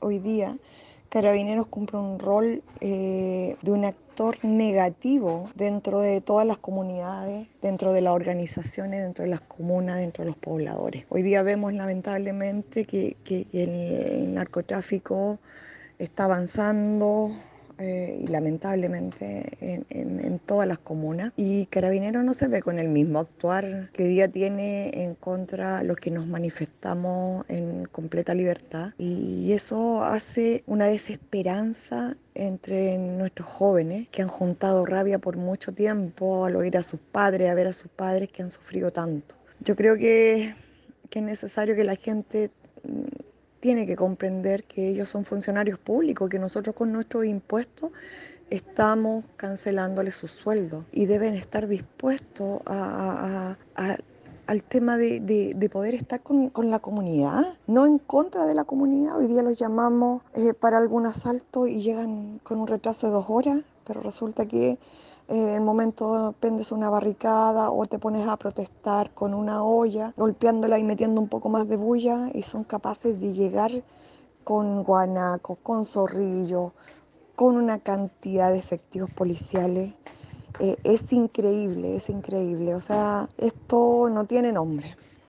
hoy día Carabineros cumple un rol de un actor negativo dentro de todas las comunidades, dentro de las organizaciones, dentro de las comunas, dentro de los pobladores. Hoy día vemos lamentablemente que el narcotráfico está avanzando y lamentablemente en todas las comunas. Y Carabineros no se ve con el mismo actuar que hoy día tiene en contra los que nos manifestamos en completa libertad. Y eso hace una desesperanza entre nuestros jóvenes que han juntado rabia por mucho tiempo al oír a sus padres, a ver a sus padres que han sufrido tanto. Yo creo que es necesario que la gente tiene que comprender que ellos son funcionarios públicos, que nosotros con nuestros impuestos estamos cancelándoles sus sueldos y deben estar dispuestos al tema de poder estar con la comunidad, no en contra de la comunidad. Hoy día los llamamos para algún asalto y llegan con un retraso de 2 horas, pero resulta que en el momento prendes una barricada o te pones a protestar con una olla, golpeándola y metiendo un poco más de bulla y son capaces de llegar con guanacos, con zorrillos, con una cantidad de efectivos policiales. Es increíble, es increíble. O sea, esto no tiene nombre.